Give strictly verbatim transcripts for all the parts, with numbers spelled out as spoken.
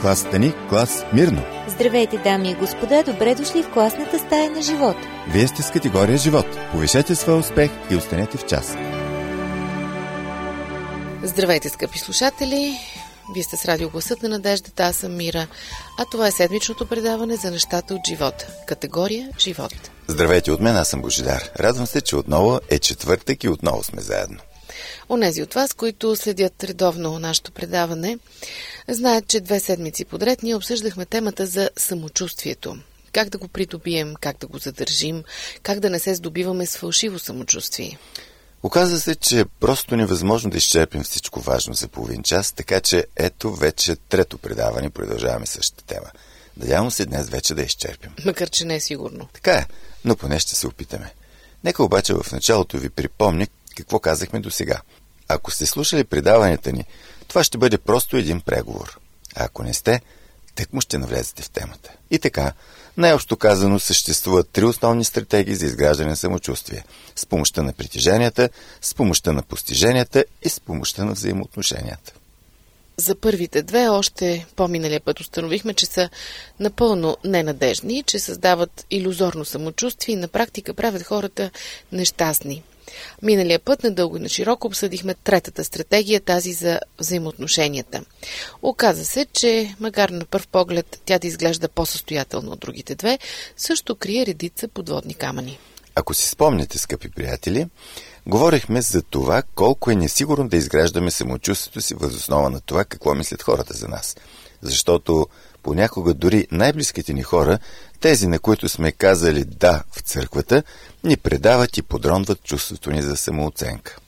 класата ни клас Мирно. Здравейте, дами и господа, добре дошли в класната стая на живот. Вие сте с категория живот. Повишете своя успех и останете в час. Здравейте, скъпи слушатели! Вие сте с радио Гласът на надеждата, аз съм Мира, а това е седмичното предаване за нещата от живота. Категория живот. Здравейте от мен, аз съм Божидар. Радвам се, че отново е четвъртък и отново сме заедно. Онези от вас, които следят редовно нашето предаване, знаят, че две седмици подред ние обсъждахме темата за самочувствието. Как да го придобием, как да го задържим, как да не се здобиваме с фалшиво самочувствие. Оказва се, че е просто невъзможно да изчерпим всичко важно за половин час, така че ето вече трето предаване продължаваме същата тема. Надявам се днес вече да изчерпим. Макар че не е сигурно. Така е, но поне ще се опитаме. Нека обаче в началото ви припомня какво казахме досега. Ако сте слушали предаванията ни, това ще бъде просто един преговор. А ако не сте, тъкмо ще навлезете в темата. И така, най-общо казано, съществуват три основни стратегии за изграждане на самочувствие. С помощта на притеженията, с помощта на постиженията и с помощта на взаимоотношенията. За първите две още по-миналия път установихме, че са напълно ненадежни, че създават илюзорно самочувствие и на практика правят хората нещастни. Миналия път надълго и на широко обсъдихме третата стратегия, тази за взаимоотношенията. Оказа се, че макар на пръв поглед тя да изглежда по-състоятелно от другите две, също крие редица подводни камъни. Ако си спомняте, скъпи приятели, говорихме за това колко е несигурно да изграждаме самочувствието си въз основа на това какво мислят хората за нас. Защото понякога дори най-близките ни хора, тези на които сме казали да в църквата, ни предават и подронват чувството ни за самооценка.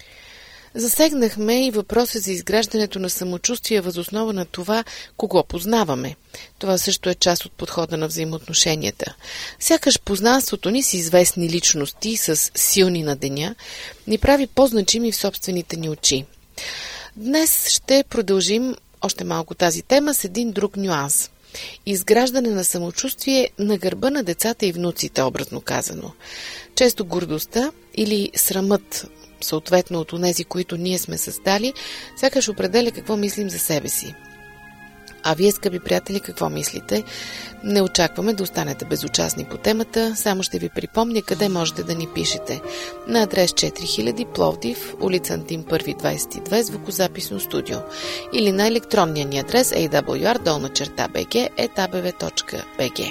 Засегнахме и въпроса за изграждането на самочувствие въз основа на това, кого познаваме. Това също е част от подхода на взаимоотношенията. Сякаш познанството ни с известни личности, с силни на деня, ни прави по-значими в собствените ни очи. Днес ще продължим още малко тази тема с един друг нюанс. Изграждане на самочувствие на гърба на децата и внуците, образно казано. Често гордостта или срамът, съответно от онези, които ние сме създали, сякаш определя какво мислим за себе си. А вие, скъпи приятели, какво мислите? Не очакваме да останете безучастни по темата, само ще ви припомня къде можете да ни пишете. На адрес четири хиляди Пловдив, улица Антим първи двадесет и две, звукозаписно студио. Или на електронния ни адрес ей дабъл ю ар долна черта би джи ет а бе ве точка би джи.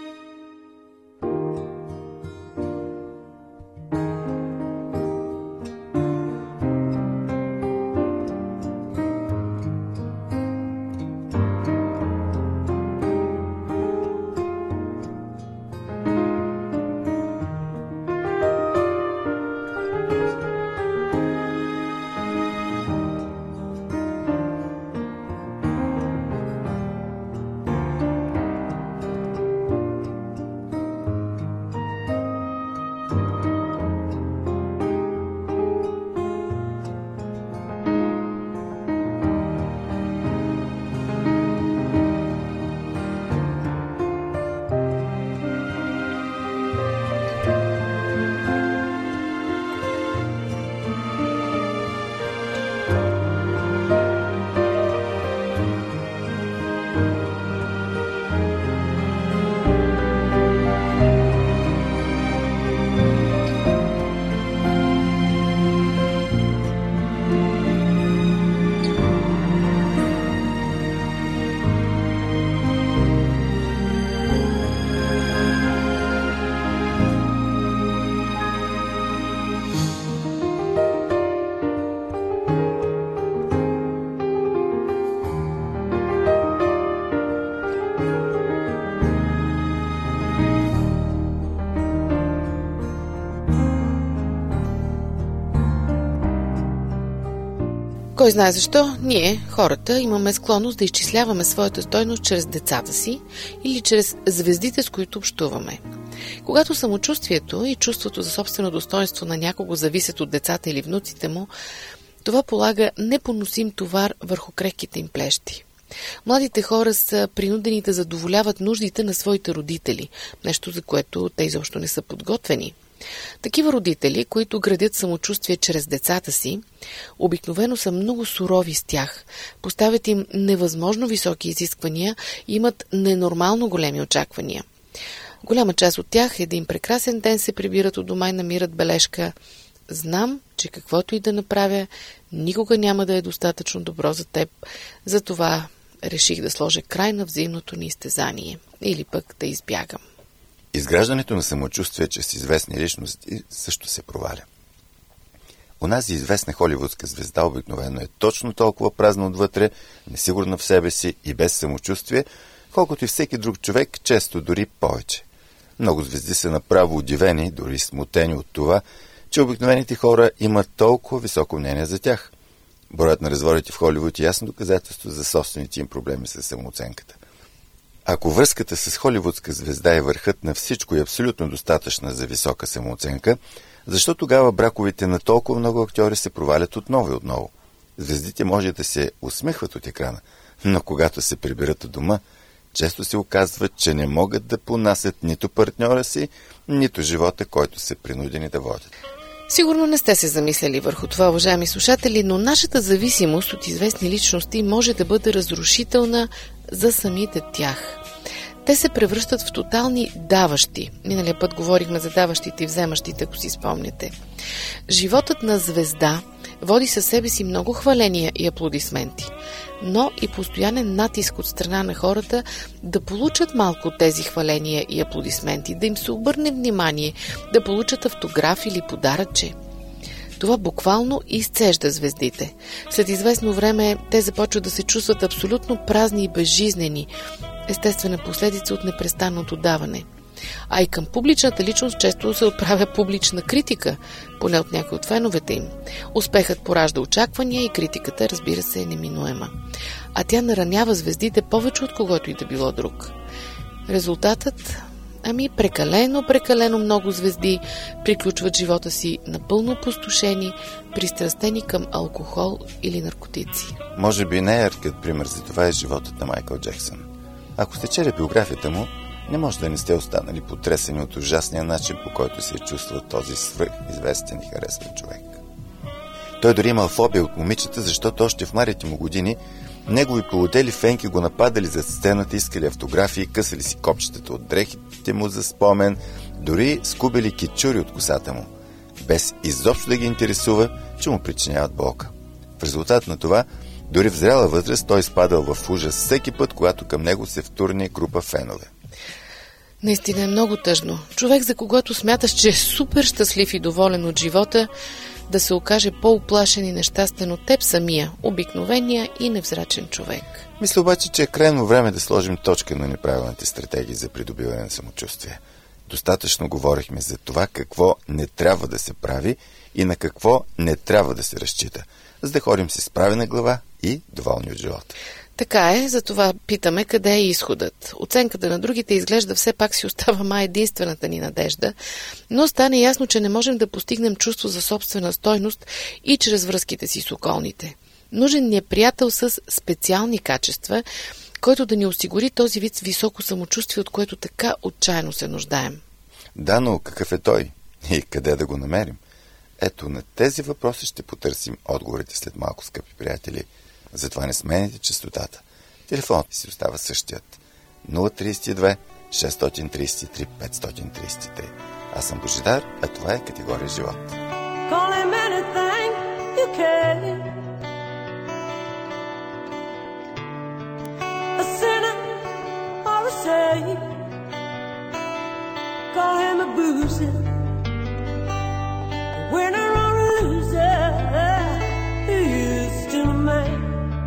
Кой знае защо, ние, хората, имаме склонност да изчисляваме своята стойност чрез децата си или чрез звездите, с които общуваме. Когато самочувствието и чувството за собствено достоинство на някого зависят от децата или внуците му, това полага непоносим товар върху крехките им плещи. Младите хора са принудени да задоволяват нуждите на своите родители, нещо за което те изобщо не са подготвени. Такива родители, които градят самочувствие чрез децата си, обикновено са много сурови с тях, поставят им невъзможно високи изисквания и имат ненормално големи очаквания. Голяма част от тях един прекрасен ден се прибират от дома и намират бележка: знам, че каквото и да направя, никога няма да е достатъчно добро за теб, затова реших да сложа край на взаимното ни изтезание или пък да избягам. Изграждането на самочувствие чрез известни личности също се проваля. Онази известна холивудска звезда обикновено е точно толкова празна отвътре, несигурна в себе си и без самочувствие, колкото и всеки друг човек, често дори повече. Много звезди са направо удивени, дори смутени от това, че обикновените хора имат толкова високо мнение за тях. Броят на разводите в Холивуд е ясно доказателство за собствените им проблеми с самооценката. Ако връзката с холивудска звезда е върхът на всичко и абсолютно достатъчна за висока самооценка, защо тогава браковите на толкова много актьори се провалят отново и отново? Звездите може да се усмихват от екрана, но когато се приберат от дома, често се оказва, че не могат да понасят нито партньора си, нито живота, който са принудени да водят. Сигурно не сте се замисляли върху това, уважаеми слушатели, но нашата зависимост от известни личности може да бъде разрушителна за самите тях. Те се превръщат в тотални даващи. Миналия път говорихме за даващите и вземащите, ако си спомняте. Животът на звезда води със себе си много хваления и аплодисменти, но и постоянен натиск от страна на хората да получат малко от тези хваления и аплодисменти, да им се обърне внимание, да получат автограф или подаръче. Това буквално изцежда звездите. След известно време те започват да се чувстват абсолютно празни и безжизнени, естествена последица от непрестанното даване. А и към публичната личност често се отправя публична критика, поне от някои от феновете им. Успехът поражда очаквания и критиката, разбира се, е неминуема. А тя наранява звездите повече от когото и да било друг. Резултатът? Ами прекалено, прекалено много звезди приключват живота си напълно опустошени, пристрастени към алкохол или наркотици. Може би най-яркият пример за това е животът на Майкъл Джексън. Ако сте чели биографията му, не може да не сте останали потресени от ужасния начин, по който се е чувствал този свръхизвестен и харесван човек. Той дори имал фобия от момичета, защото още в младите му години негови полудели фенки го нападали зад сцената, искали автографии, късали си копчетата от дрехите му за спомен, дори скубили кичури от косата му, без изобщо да ги интересува, че му причиняват болка. В резултат на това, дори в зряла възраст, той изпадал в ужас всеки път, когато към него се втурне група фенове. Наистина е много тъжно. Човек, за когото смяташ, че е супер щастлив и доволен от живота, да се окаже по-уплашен и нещастен от теб самия, обикновения и невзрачен човек. Мисля обаче, че е крайно време да сложим точка на неправилните стратегии за придобиване на самочувствие. Достатъчно говорихме за това какво не трябва да се прави и на какво не трябва да се разчита, за да ходим с изправена глава и доволни от живота. Така е, затова питаме къде е изходът. Оценката на другите изглежда все пак си остава май единствената ни надежда, но стане ясно, че не можем да постигнем чувство за собствена стойност и чрез връзките си с околните. Нужен ни е приятел с специални качества, който да ни осигури този вид високо самочувствие, от което така отчаяно се нуждаем. Да, но какъв е той? И къде да го намерим? Ето, на тези въпроси ще потърсим отговорите след малко, скъпи приятели. Затова не смените честотата. Телефонът си остава същият. нула три две шест три три пет три три. Аз съм Божидар, а това е Категория живот. Call him a boozer, winner or a loser, he is still a man.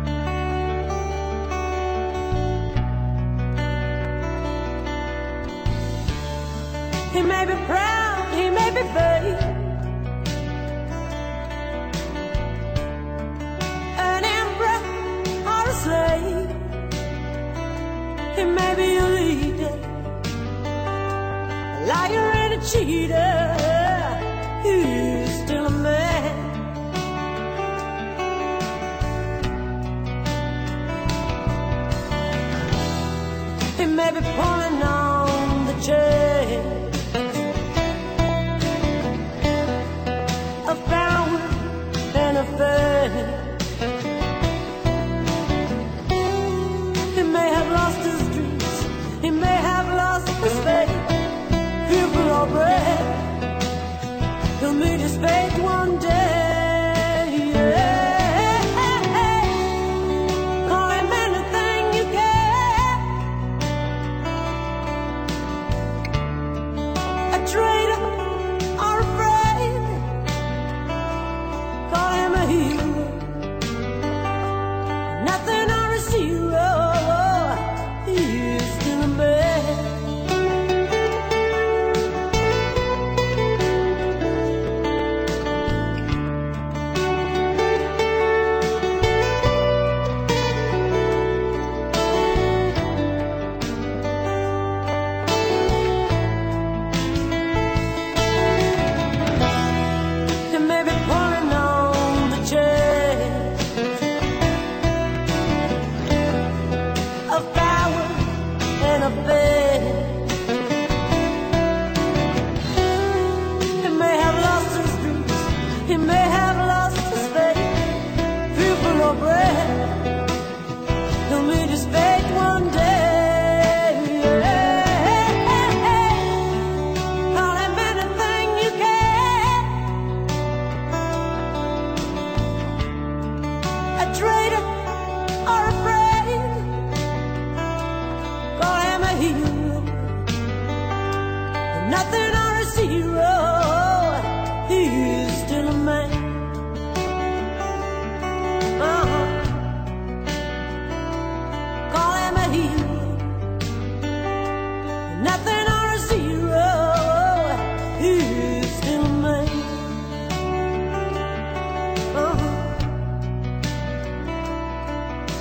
He may be proud, he may be vain, an emperor or a slave. He may be a leader, a liar and a cheater, he's still a man. He may be pulling on the chain,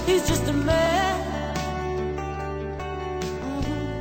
He's just a man mm-hmm.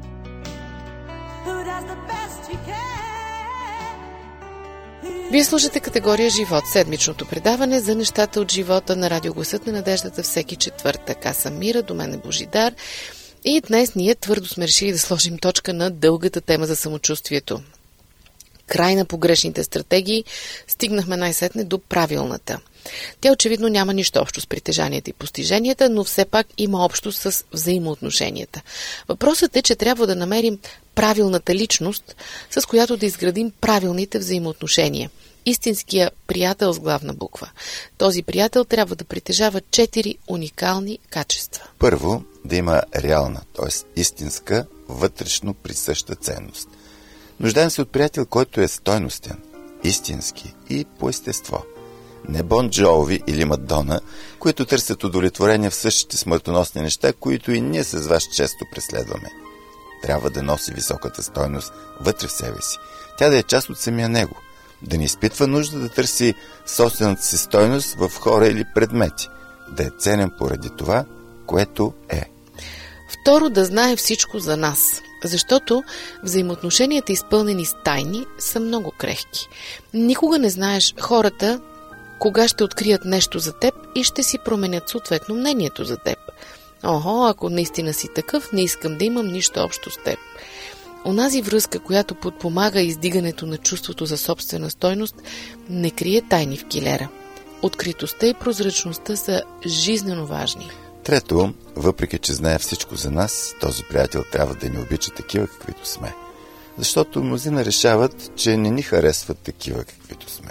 who does the best he can. Вие слушате категория Живот, седмичното предаване за нещата от живота на Радио Гласът на надеждата всеки четвъртък. Аз съм Мира, до мен е Божидар. И днес ние твърдо сме решили да сложим точка на дългата тема за самочувствието. Край на погрешните стратегии, стигнахме най-сетне до правилната. Тя очевидно няма нищо общо с притежанията и постиженията, но все пак има общо с взаимоотношенията. Въпросът е, че трябва да намерим правилната личност, с която да изградим правилните взаимоотношения. Истинския приятел с главна буква. Този приятел трябва да притежава четири уникални качества. Първо, да има реална, т.е. истинска, вътрешно присъща ценност. Нуждаем се от приятел, който е стойностен, истински и по естество. Не Бон Джоуи или Мадона, които търсят удовлетворение в същите смъртоносни неща, които и ние с вас често преследваме. Трябва да носи високата стойност вътре в себе си. Тя да е част от самия него. Да не изпитва нужда да търси собствената си стойност в хора или предмети. Да е ценен поради това, което е. Второ, да знае всичко за нас. Защото взаимоотношенията, изпълнени с тайни, са много крехки. Никога не знаеш хората кога ще открият нещо за теб и ще си променят съответно мнението за теб. Охо, ако наистина си такъв, не искам да имам нищо общо с теб. Онази връзка, която подпомага издигането на чувството за собствена стойност, не крие тайни в килера. Откритостта и прозрачността са жизнено важни. Трето, въпреки че знае всичко за нас, този приятел трябва да ни обича такива, каквито сме. Защото мнозина решават, че не ни харесват такива, каквито сме.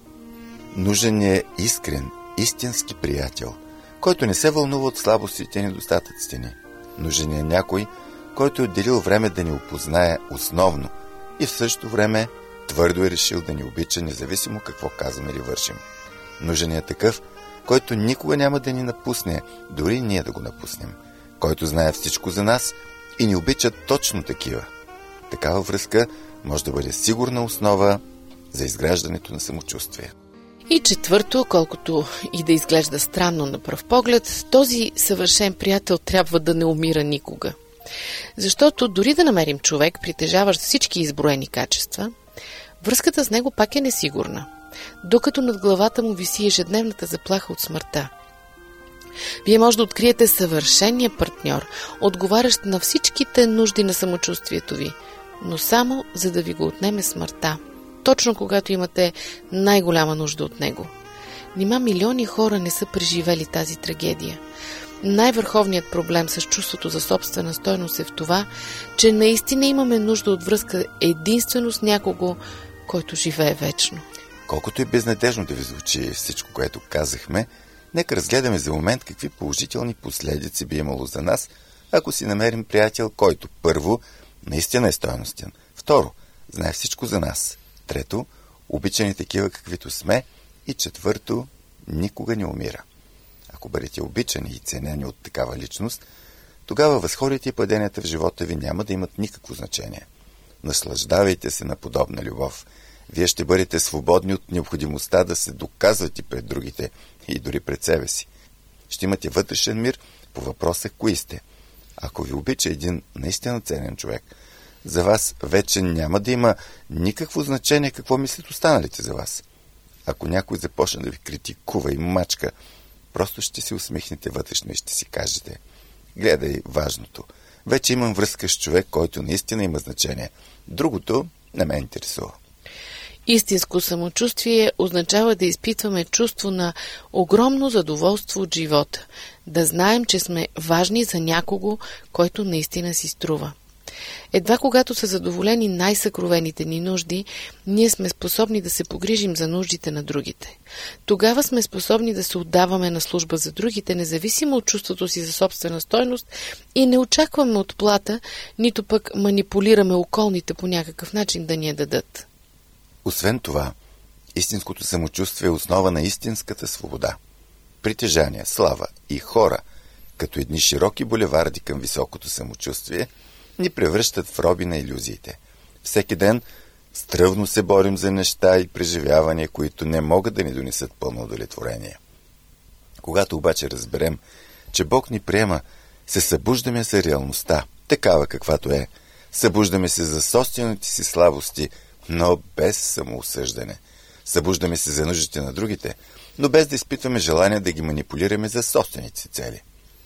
Нужен е искрен, истински приятел, който не се вълнува от слабостите и недостатъците ни. Нужен е някой, който е отделил време да ни опознае основно и в същото време твърдо е решил да ни обича, независимо какво казваме или вършим. Нужен е такъв, който никога няма да ни напусне, дори ние да го напуснем, който знае всичко за нас и ни обича точно такива. Такава връзка може да бъде сигурна основа за изграждането на самочувствие. И четвърто, колкото и да изглежда странно на пръв поглед, този съвършен приятел трябва да не умира никога. Защото дори да намерим човек, притежаващ всички изброени качества, връзката с него пак е несигурна, докато над главата му виси ежедневната заплаха от смъртта. Вие може да откриете съвършения партньор, отговарящ на всичките нужди на самочувствието ви, но само за да ви го отнеме смъртта, точно когато имате най-голяма нужда от него. Нима милиони хора не са преживели тази трагедия. Най-върховният проблем с чувството за собствена стойност е в това, че наистина имаме нужда от връзка единствено с някого, който живее вечно. Колкото и безнадежно да ви звучи всичко, което казахме, нека разгледаме за момент какви положителни последици би имало за нас, ако си намерим приятел, който първо наистина е стойностен, второ знае всичко за нас, трето обичани такива каквито сме и четвърто никога не умира. Ако бъдете обичани и ценени от такава личност, тогава възходите и паденията в живота ви няма да имат никакво значение. Наслаждавайте се на подобна любов. Вие ще бъдете свободни от необходимостта да се доказвате пред другите и дори пред себе си. Ще имате вътрешен мир по въпроса кои сте. Ако ви обича един наистина ценен човек, за вас вече няма да има никакво значение какво мислят останалите за вас. Ако някой започне да ви критикува и мачка, просто ще се усмихнете вътрешно и ще си кажете: гледай важното. Вече имам връзка с човек, който наистина има значение. Другото не ме интересува. Истинско самочувствие означава да изпитваме чувство на огромно задоволство от живота. Да знаем, че сме важни за някого, който наистина си струва. Едва когато са задоволени най-съкровените ни нужди, ние сме способни да се погрижим за нуждите на другите. Тогава сме способни да се отдаваме на служба за другите, независимо от чувството си за собствена стойност, и не очакваме отплата, нито пък манипулираме околните по някакъв начин да ни я дадат. Освен това, истинското самочувствие е основа на истинската свобода. Притежания, слава и хора, като едни широки булеварди към високото самочувствие, ни превръщат в роби на илюзиите. Всеки ден стръвно се борим за неща и преживявания, които не могат да ни донесат пълно удовлетворение. Когато обаче разберем, че Бог ни приема, се събуждаме за реалността, такава каквато е. Събуждаме се за собствените си слабости, но без самоосъждане. Събуждаме се за нуждите на другите, но без да изпитваме желание да ги манипулираме за собствените си цели.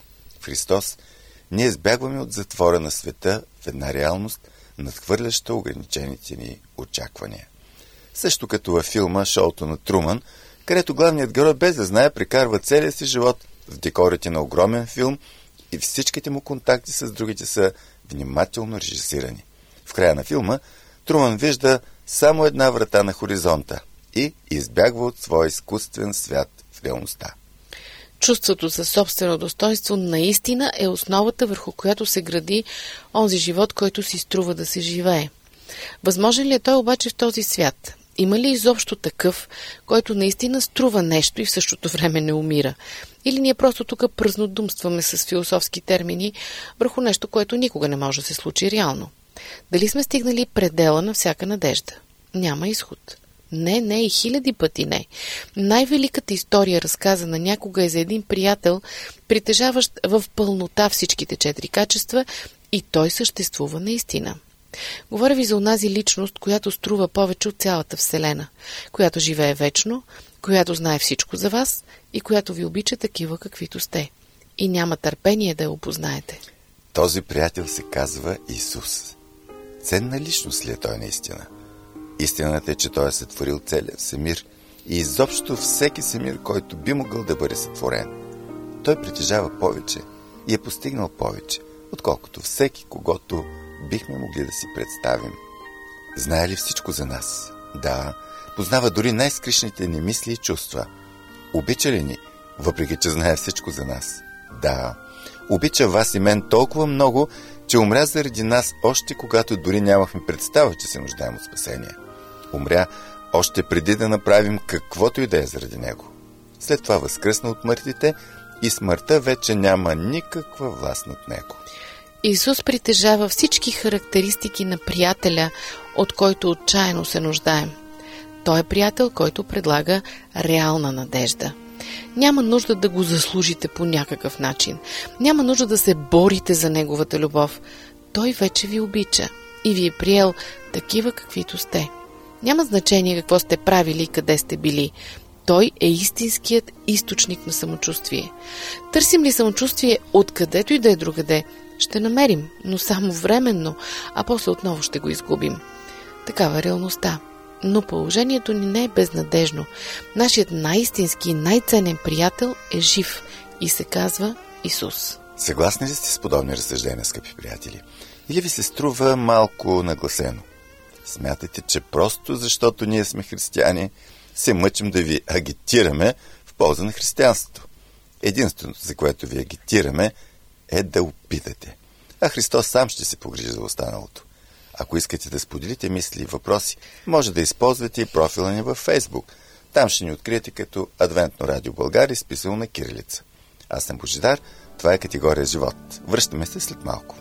В Христос ние избягваме от затвора на света в една реалност, надхвърляща ограничените ни очаквания. Също като във филма «Шоуто на Труман», където главният герой без да знае прекарва целия си живот в декорите на огромен филм и всичките му контакти с другите са внимателно режисирани. В края на филма Труман вижда само една врата на хоризонта и избягва от своя изкуствен свят в реалността. Чувството за собствено достоинство наистина е основата, върху която се гради онзи живот, който си струва да се живее. Възможен ли е той обаче в този свят? Има ли изобщо такъв, който наистина струва нещо и в същото време не умира? Или ние просто тук празнодумстваме с философски термини върху нещо, което никога не може да се случи реално? Дали сме стигнали предела на всяка надежда? Няма изход. Не, не и хиляди пъти не. Най-великата история, разказана някога, е за един приятел, притежаващ в пълнота всичките четири качества, и той съществува наистина. Говоря ви за онази личност, която струва повече от цялата Вселена, която живее вечно, която знае всичко за вас и която ви обича такива каквито сте. И няма търпение да я опознаете. Този приятел се казва Исус. Ценна личност ли е той наистина? Истината е, че той е сътворил целия всемир и изобщо всеки всемир, който би могъл да бъде сътворен. Той притежава повече и е постигнал повече, отколкото всеки, когото бихме могли да си представим. Знае ли всичко за нас? Да, познава дори най-скришните ни мисли и чувства. Обича ли ни, въпреки че знае всичко за нас? Да, обича вас и мен толкова много, че умря заради нас още когато дори нямахме представа, че се нуждаем от спасение. Умря още преди да направим каквото и да е заради него. След това възкръсна от мъртвите и смъртта вече няма никаква власт над него. Исус притежава всички характеристики на приятеля, от който отчаяно се нуждаем. Той е приятел, който предлага реална надежда. Няма нужда да го заслужите по някакъв начин. Няма нужда да се борите за неговата любов. Той вече ви обича и ви е приел такива каквито сте. Няма значение какво сте правили и къде сте били. Той е истинският източник на самочувствие. Търсим ли самочувствие откъдето и да е другаде, ще намерим, но само временно, а после отново ще го изгубим. Такава е реалността. Но положението ни не е безнадежно. Нашият най-истински и най-ценен приятел е жив и се казва Исус. Съгласни ли сте с подобни разсъждения, скъпи приятели? Или ви се струва малко нагласено? Смятате, че просто защото ние сме християни, се мъчим да ви агитираме в полза на християнството. Единственото, за което ви агитираме, е да опитате. А Христос сам ще се погрижи за останалото. Ако искате да споделите мисли и въпроси, може да използвате и профила ни във Фейсбук. Там ще ни откриете като Адвентно радио България, изписано на кирилица. Аз съм Божидар, това е категория живот. Връщаме се след малко.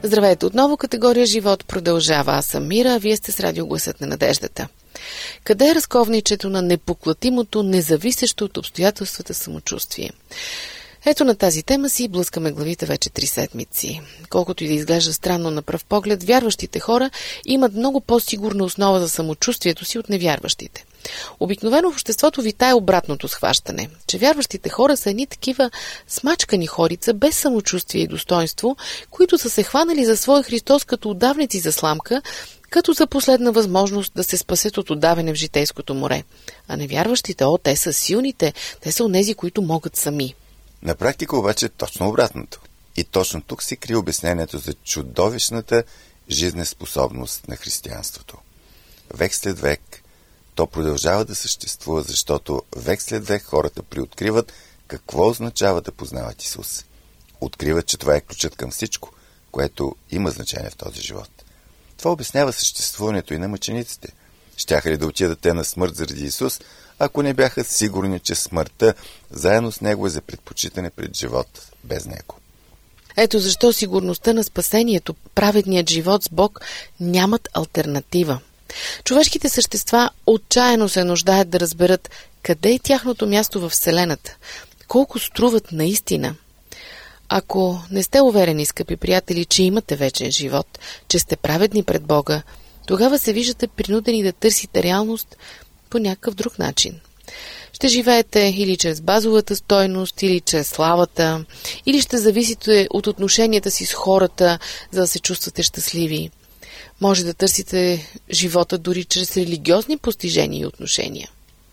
Здравейте отново, категория живот продължава. Аз съм Мира, а вие сте с радио Гласът на надеждата. Къде е разковничето на непоклатимото, независещо от обстоятелствата самочувствие? Ето на тази тема си блъскаме главите вече три седмици. Колкото и да изглежда странно на пръв поглед, вярващите хора имат много по-сигурна основа за самочувствието си от невярващите. Обикновено в обществото витае обратното схващане, че вярващите хора са едни такива смачкани хорица без самочувствие и достоинство, които са се хванали за своя Христос като удавници за сламка, като за последна възможност да се спасят от удавяне в житейското море. А невярващите, о, те са силните, те са онези, които могат сами. На практика обаче е точно обратното. И точно тук се крие обяснението за чудовищната жизнеспособност на християнството. Век след век то продължава да съществува, защото век след век хората приоткриват какво означава да познават Исус. Откриват, че това е ключът към всичко, което има значение в този живот. Това обяснява съществуването и на мъчениците. Щяха ли да отидат те на смърт заради Исус, ако не бяха сигурни, че смъртта заедно с Него е за предпочитане пред живот без Него? Ето защо сигурността на спасението, праведният живот с Бог нямат алтернатива. Човешките същества отчаяно се нуждаят да разберат къде е тяхното място във Вселената, колко струват наистина. Ако не сте уверени, скъпи приятели, че имате вечен живот, че сте праведни пред Бога, тогава се виждате принудени да търсите реалност по някакъв друг начин. Ще живеете или чрез базовата стойност, или чрез славата, или ще зависите от отношенията си с хората, за да се чувствате щастливи. Може да търсите живота дори чрез религиозни постижения и отношения.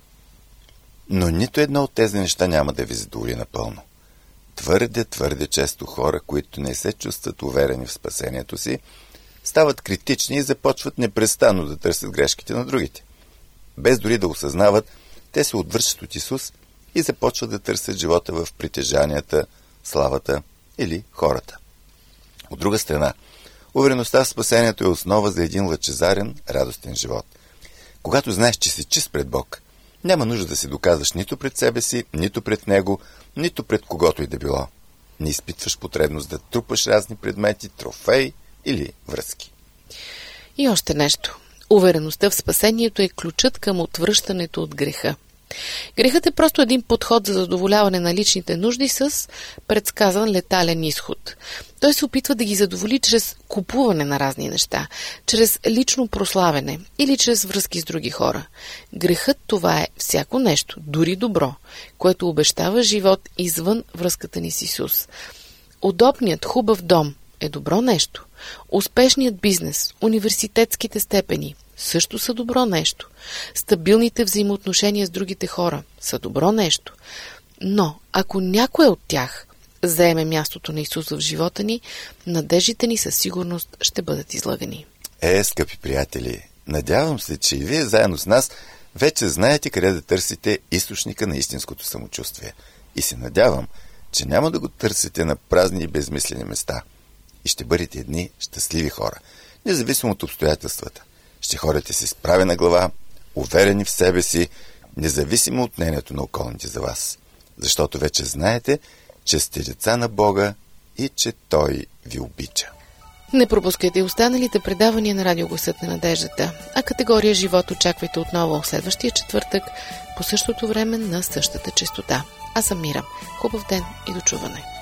Но нито едно от тези неща няма да ви задоволи напълно. Твърде, твърде често хора, които не се чувстват уверени в спасението си, стават критични и започват непрестанно да търсят грешките на другите. Без дори да осъзнават, те се отвръщат от Исус и започват да търсят живота в притежанията, славата или хората. От друга страна, увереността в спасението е основа за един лъчезарен, радостен живот. Когато знаеш, че си чист пред Бог, няма нужда да се доказваш нито пред себе си, нито пред Него, нито пред когото и да било. Не изпитваш потребност да трупаш разни предмети, трофеи или връзки. И още нещо. Увереността в спасението е ключът към отвръщането от греха. Грехът е просто един подход за задоволяване на личните нужди с предсказан летален изход. Той се опитва да ги задоволи чрез купуване на разни неща, чрез лично прославяне или чрез връзки с други хора. Грехът това е всяко нещо, дори добро, което обещава живот извън връзката ни с Исус. Удобният, хубав дом е добро нещо. Успешният бизнес, университетските степени също са добро нещо. Стабилните взаимоотношения с другите хора са добро нещо. Но ако някой от тях заеме мястото на Исус в живота ни, надеждите ни със сигурност ще бъдат излъгани. Е, скъпи приятели, надявам се, че и вие заедно с нас вече знаете къде да търсите източника на истинското самочувствие. И се надявам, че няма да го търсите на празни и безмислени места. И ще бъдете едни щастливи хора, независимо от обстоятелствата. Ще ходите с изправена глава, уверени в себе си, независимо от мнението на околните за вас. Защото вече знаете, че сте деца на Бога и че Той ви обича. Не пропускайте останалите предавания на Радио Гласът на надеждата, а категория живот очаквайте отново следващия четвъртък по същото време на същата честота. Аз съм Мира. Хубав ден и до чуване.